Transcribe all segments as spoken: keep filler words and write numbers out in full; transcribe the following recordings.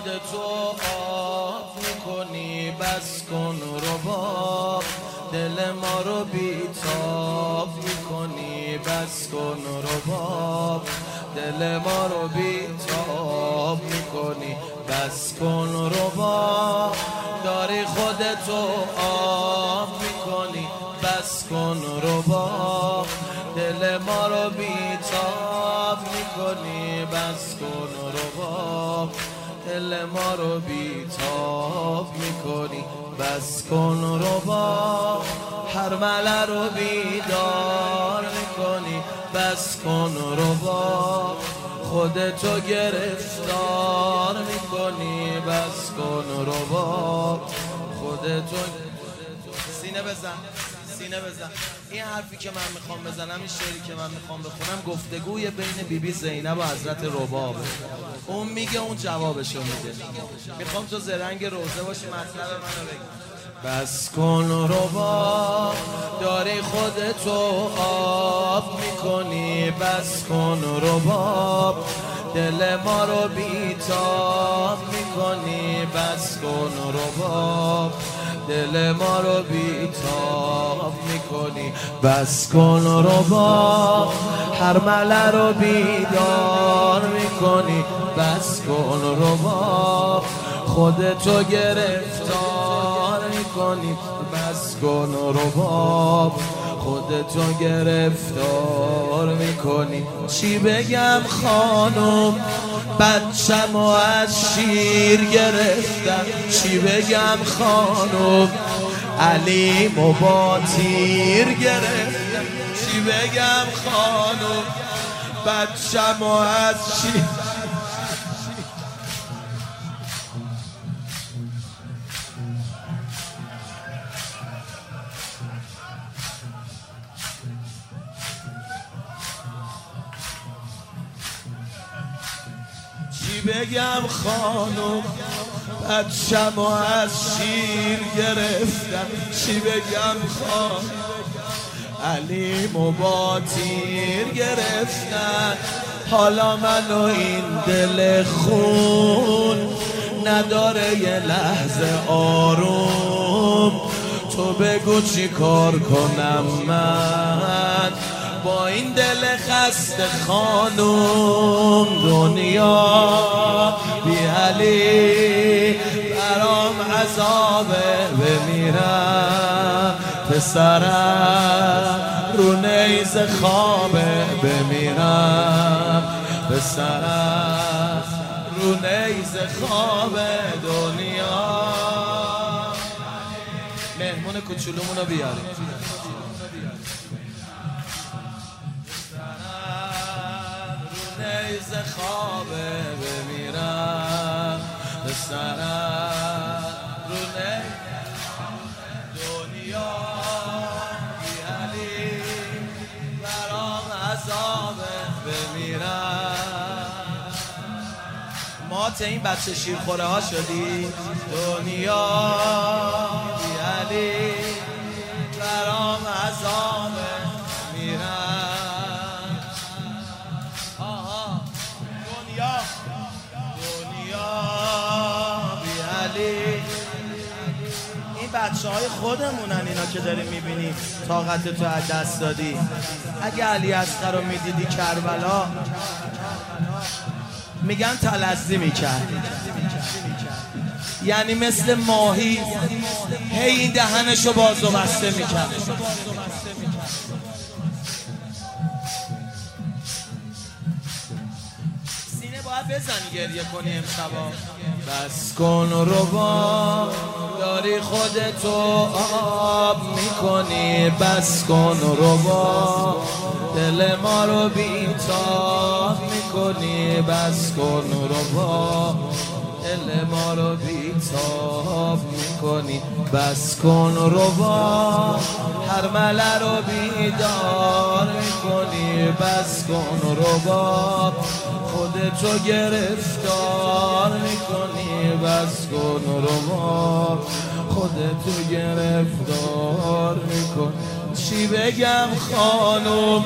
خودتو آب میکنی، بس کن رباب دل ما رو بیتاب میکنی، بس کن رباب دل ما رو بیتاب میکنی، بس کن رباب داری خودتو آب میکنی، بس کن رباب دل ما رو بیتاب میکنی، بس کن رباب دل ما رو بیتاب میکنی، بس کن رباب هر مله رو بیدار میکنی، بس کن رباب خودتو گرفتار میکنی، بس کن رباب خودتو. سینه بزن سینه بزن. این حرفی که من میخوام بزنم، این شعری که من میخوام بخونم، گفتگوی بین بی بی زینب و حضرت رباب. اون میگه، اون جوابشو میده. میخوام تو زرنگ روزه باشی، مطلب منو بگی. بس کن رباب داری خودتو آب میکنی، بس کن رباب دل ما رو بیتاب میکنی، بس کن رباب دل ما رو بیتاب میکنی، بس کن رباب هر مله رو بیدار میکنی، بس کن رباب خودتو گرفتار میکنی، بس کن رباب خودتو گرفتار میکنی. چی بگم خانم بچم و از شیر گرفتم، چی بگم خانم علیم و با تیر گرفتم، چی بگم خانم بچم و از شیر. چی بگم خانم بچم و از شیر گرفتم، چی بگم خانم علیم و با تیر گرفتن. حالا منو این دل خون نداره یه لحظه آروم، تو بگو چی کار کنم من با این دل خسته خانم. دنیا بی علی برام عذابه، بمیرم پسرم رو نیز خوابه، بمیرم پسرم رو نیز خوابه. دنیا مهمون کوچولومونو بیاریم. نیز خوابه، بمیرم پسرم رو نیز دنیا بی علی برام عذابه، بمیرم. ما ته این بچه شیرخوره ها شدی. دنیا بی علی برام عذابه، میرم. این بچه های خودمونن اینا که داری میبینی طاقت تو از دست دادی. اگه علی اصغر رو میدیدی کربلا میگن تلظی میکرد، یعنی مثل ماهی هی این دهنشو باز و بسته میکرد. سینه باید بزنی گریه کنی امشبا. بس کن رباب داری خودتو آب میکنی، بس کن رباب دل ما رو بیتاب میکنی، بس کن رباب دل ما رو بیتاب میکنی، بس کن رباب هر مله رو بیدار میکنی، بس کن رباب خودتو گرفتار میکنی، بس کن رباب خودتو گرفتار میکنی. چی بگم خانم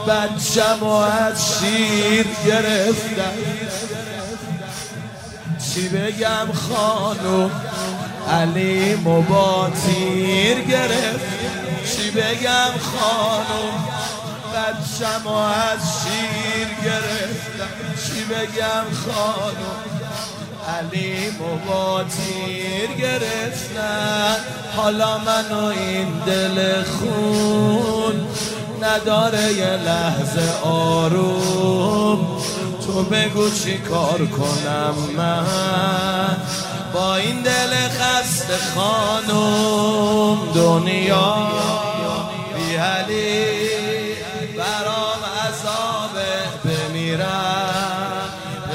بچم و از شیر گرفتم، چی بگم خانم علی با تیر گرفت، چی بگم خانم بچم از شیر گرفتم، چی بگم خانم علی با تیر گرفتن. حالا منو این دل خون نداره یه لحظه آروم، تو بگو چی کار کنم من با این دل خسته خانم. دنیا بی علی برام عذابه، بمیرم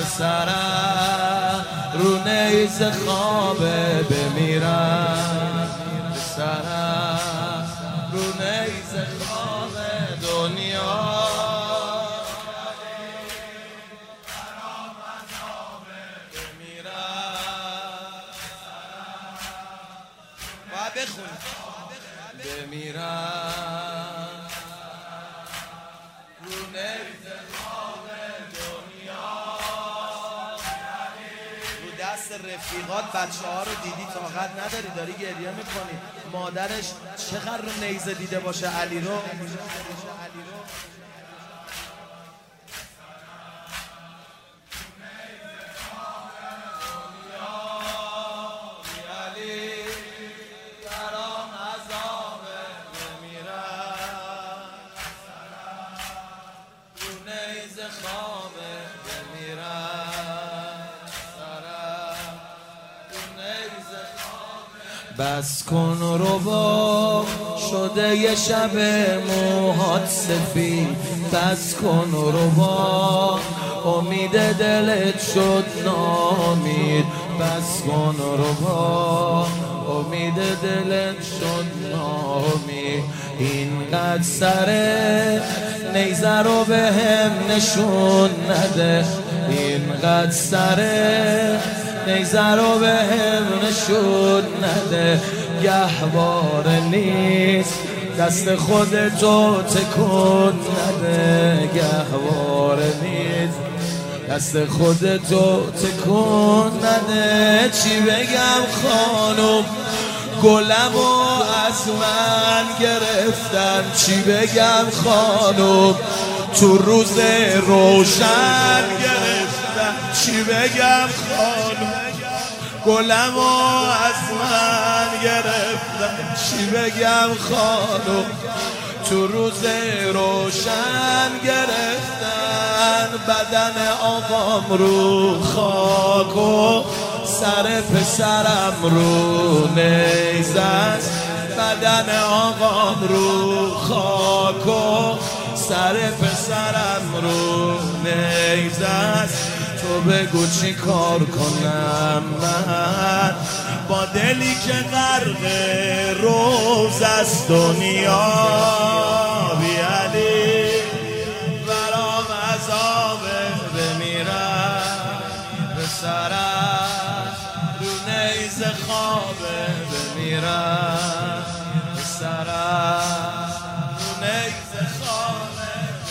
پسرم رو نیز خوابه، بمیرم پسرم رو نیز خوابه. دنیا بخون بمیرم رو نیز خواب دنیا. رو دست رفیقات بچه ها رو دیدی طاقت نداری، داری گریه میکنی. مادرش چقدر رو نیزه دیده باشه علی رو. بس کن رو با شده یه شب موهات سفید، بس کن رو با امید دلت شد نامید، بس کن رو با امید دلت شد نامید. اینقدر سر نیزه رو به هم نشون نده، اینقدر سر نیزه رو به هم نشون نده. گهواره نیست دست خودتو تکون نده، گهواره نیست دست خودتو تکون نده. چی بگم خانم گلمو از من گرفتن، چی بگم خانم تو روز روشن گرفتن، چی بگم خانم گلمو از من گرفتن، چی بگم خانم تو روز روشن گرفتن. بدن آقام رو خاک و سر پسرم رو نیزه است، بدن آقام رو خاک و سر پسرم رو نیزه است. تو بگو چی کار کنم من با دلی که غرق روز است. دنیا بی علی برام عذابه، بمیرم پسرم رو نیز خوابه، بمیرم پسرم رو نیز خوابه.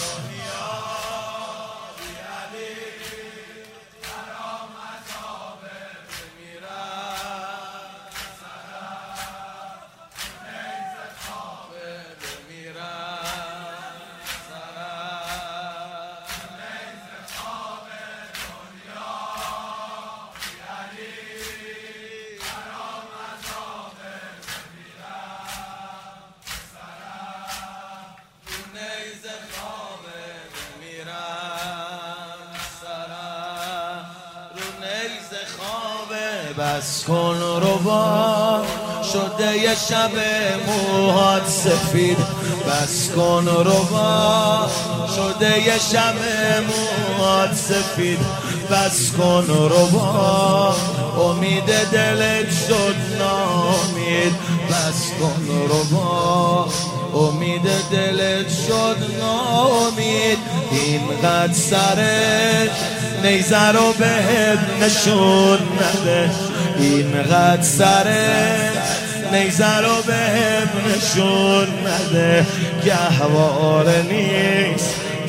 بس کن رو با شده یه شب موهات سفید، بس کن رو با شده یه شب موهات سفید، بس کن رو با امید دلت شد نامید، بس کن رو با امید دلت شد نامید. اینقدر سرت نیزه رو به هم نشون نده، اینقدر سرت نیزه رو به هم نشون نده. گهواره نیست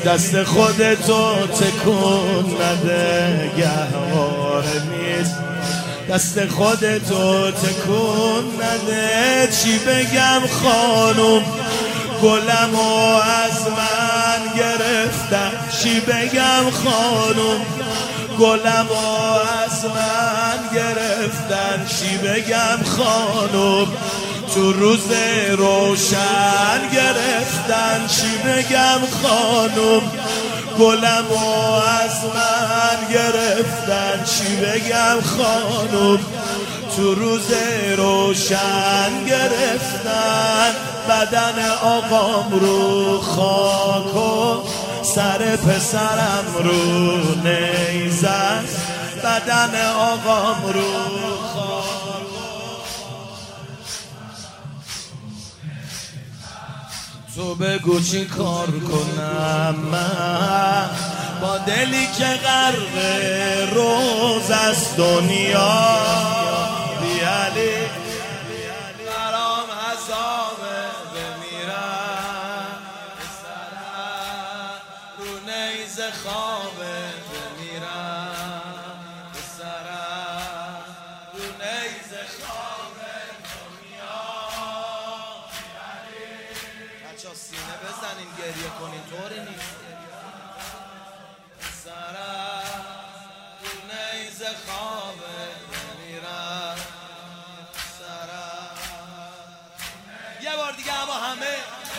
دست خودتو تکون نده گهواره نیست دست خودتو تکون نده چی بگم خانوم گلمو از من گرفتن چی بگم خانوم گلمو از من گرفتن چی بگم خانوم تو روز روشن گرفتن چی بگم خانوم گلمو از من گرفتن چی بگم خانوم تو روز روشن گرفتن بدن آقام رو خاک و سر پسرم رو نیزن بدن آقام رو خاک تو بگو چی کار کنم من با دلی که غرق روز از دنیا بیالی برام عذابه بمیرم بسرم رو نیز خوابه بمیرم بسرم رو نیز خوابه دنیا بیالی بچه ها سینه بزنین گریه کنین طوری نیست بسرم رو نیز خوابه بمیرم یه بار دیگه اما همه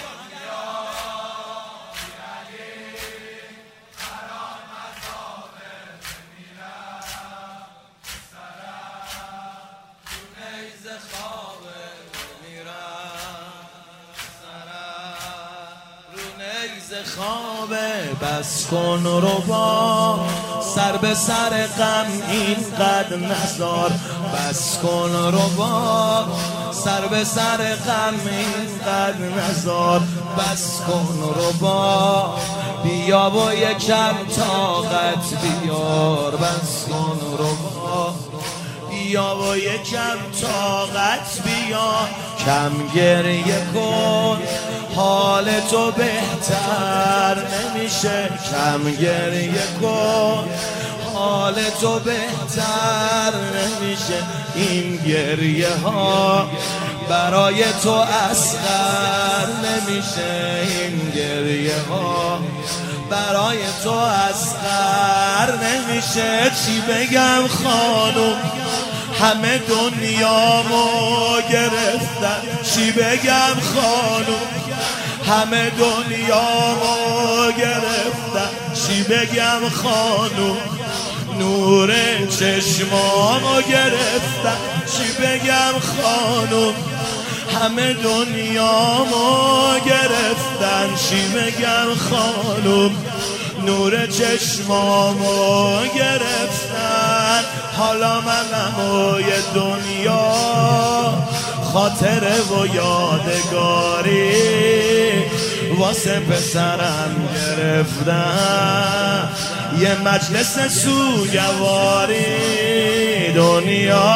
خوابه بس کن رو با سر به سر غم اینقدر نزار بس کن رو با سر به سر غم اینقدر نزار بس کن رو با بیا و یکم طاقت بیار بس کن رو با بیا و یکم طاقت بیار کم گریه کن حال تو بهتر نمیشه کم گریه کن حال تو بهتر نمیشه این گریه ها برای تو اصغر نمیشه این گریه ها برای تو اصغر نمیشه چی بگم خانوم همه دنیامو گرفتن چی بگم خانوم همه دنیامو گرفتن چی بگم خانوم نور چشمامو گرفتن چی بگم خانوم همه دنیامو گرفتن چی بگم خانوم نور چشمامو گرفتن حالا منم یه دنیا خاطره و یادگاری واسه پسرم گرفتن یه مجلس سوگواری دنیا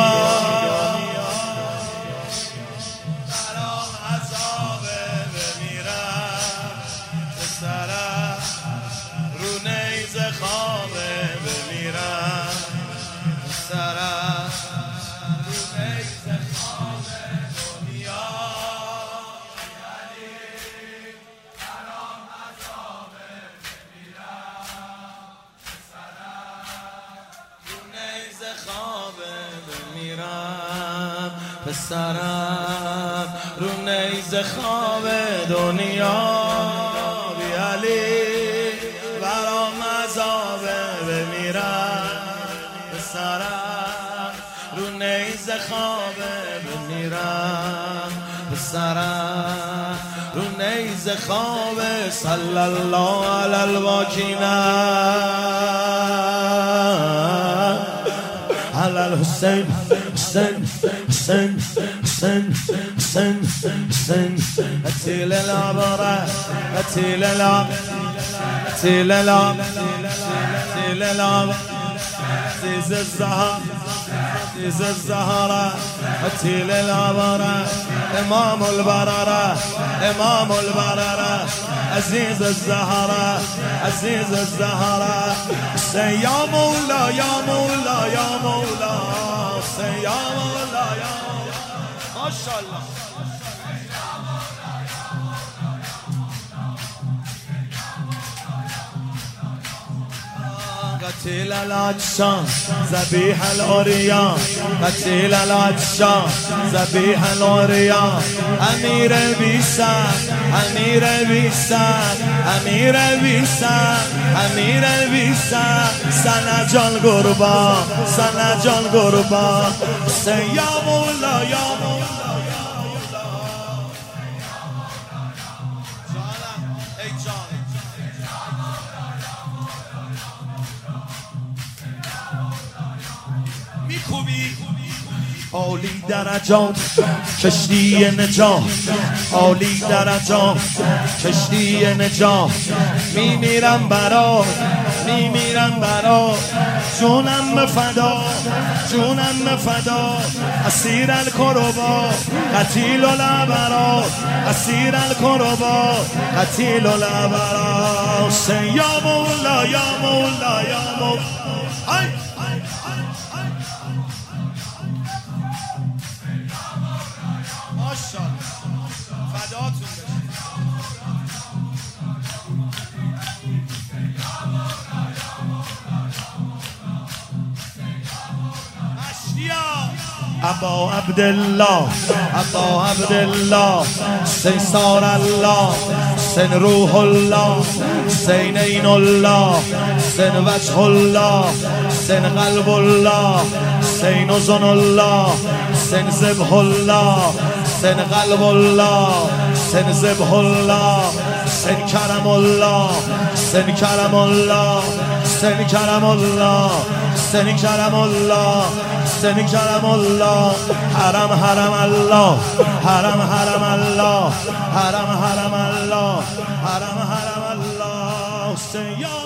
برام عذابه بمیرم پسرم رو نیز خوابه بمیرم پسرم رو نیز خوابه دنیا پسرم رو نیز خواب دنیا بیالی برام عذاب بمیرم پسرم رو نیز خواب بمیرم پسرم رو نیز خواب صلی الله علی الواکینا علی الحسین حسین حسین حسین حسین حسین قتیل الابره قتیل الاب قتیل الاب قتیل الاب عزیز الزهر عزیز الزهره قتیل العبره امام البرره امام البرره عزیز الزهره عزیز الزهره say یا مولا یا مولا یا مولا say یا مولا یا مولا ماشاءالله قتيل العطشان ذبيح العريان قتيل العطشان ذبيح العريان امیر بیسر امیر بیسر امیر بیسر امیر بیسر سنه جان قربان سنه جان قربان یا مولا یا مولا عالی درجات کشتی نجات عالی درجات کشتی نجات میمیرم برات میمیرم برات جونم فدا جونم فدا اسیر الکربا قتیل الابرار اسیر الکربا قتیل الابرار یا مولا یا مولا یا مولا فداتون ابا عبدالله ابا عبدالله سیسار الله سن روح الله سین عین الله سن وجه الله سن قلب الله سین اذن الله سن ذبح الله سن قلب الله سن ذبح الله سن کرم الله سن کرم الله سن کرم الله سن کرم الله سن کرم الله حرم حرم الله حرم حرم الله حرم حرم الله حرم حرم الله